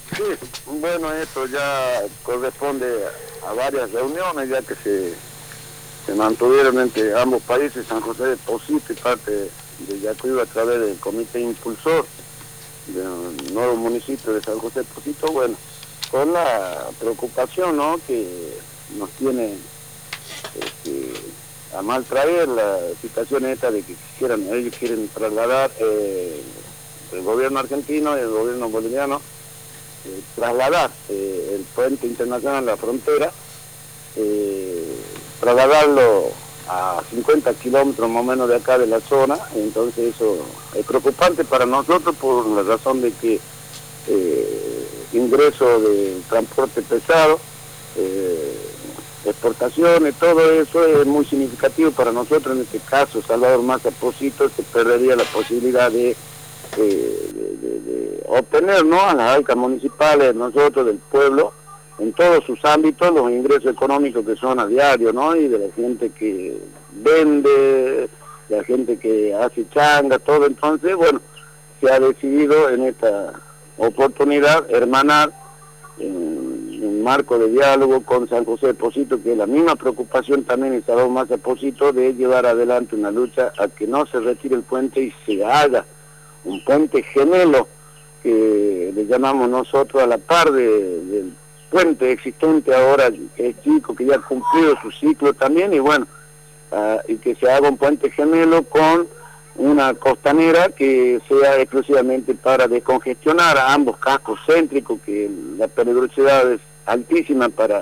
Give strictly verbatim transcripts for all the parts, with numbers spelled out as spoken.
Sí, bueno, esto ya corresponde a varias reuniones, ya que se, se mantuvieron entre ambos países, San José de Posito y parte de Yacuiba a través del comité impulsor del nuevo municipio de San José de Posito, bueno, con la preocupación, ¿no?, que nos tiene este, a mal traer la situación esta de que quisieran, ellos quieren trasladar eh, el gobierno argentino y el gobierno boliviano, Eh, trasladar eh, el puente internacional a la frontera, eh, trasladarlo a cincuenta kilómetros más o menos de acá de la zona. Entonces eso es preocupante para nosotros por la razón de que eh, ingreso de transporte pesado, eh, exportaciones, todo eso es muy significativo para nosotros. En este caso, Salvador Massa Posito, se perdería la posibilidad de Eh, de, de, de obtener, ¿no?, a las arcas municipales, nosotros, del pueblo, en todos sus ámbitos, los ingresos económicos que son a diario, ¿no?, y de la gente que vende, de la gente que hace changa, todo. Entonces, bueno, se ha decidido en esta oportunidad hermanar en un marco de diálogo con San José de Posito, que es la misma preocupación también en Salvador Massa Posito, de llevar adelante una lucha a que no se retire el puente y se haga un puente gemelo, que le llamamos nosotros, a la par de, del puente existente ahora, que es chico, que ya ha cumplido su ciclo también, y bueno, uh, y que se haga un puente gemelo con una costanera que sea exclusivamente para descongestionar a ambos cascos céntricos, que la peligrosidad es altísima para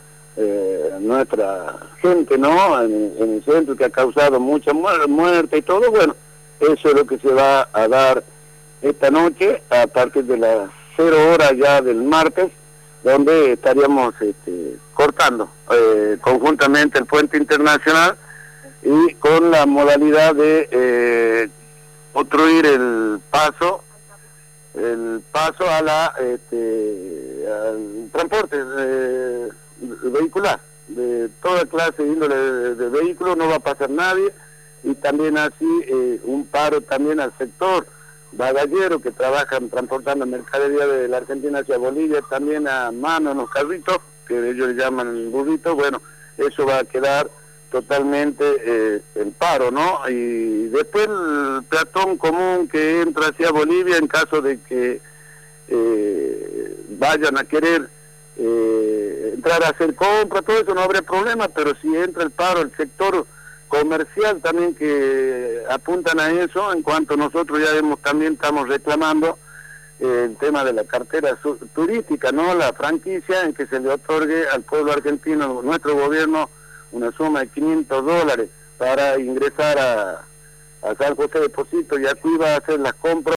eh, nuestra gente, ¿no?, en, en el centro, que ha causado mucha muerte, muerte y todo. Bueno, eso es lo que se va a dar esta noche a partir de las cero horas ya del martes, donde estaríamos este, cortando eh, conjuntamente el puente internacional y con la modalidad de eh, obstruir el paso, el paso a la este, al transporte eh, vehicular, de toda clase de índole de, de vehículos. No va a pasar nadie. Y también así eh, un paro también al sector bagallero, que trabajan transportando mercadería de la Argentina hacia Bolivia, también a mano en los carritos, que ellos le llaman burritos. Bueno, eso va a quedar totalmente eh, en paro, ¿no? Y después el peatón común que entra hacia Bolivia, en caso de que eh, vayan a querer eh, entrar a hacer compras, todo eso no habrá problema. Pero si entra el paro, el sector comercial también, que apuntan a eso, en cuanto nosotros ya hemos, también estamos reclamando eh, el tema de la cartera turística, ¿no?, la franquicia, en que se le otorgue al pueblo argentino, nuestro gobierno, una suma de quinientos dólares para ingresar a, a San José de Posito, y aquí va a hacer las compras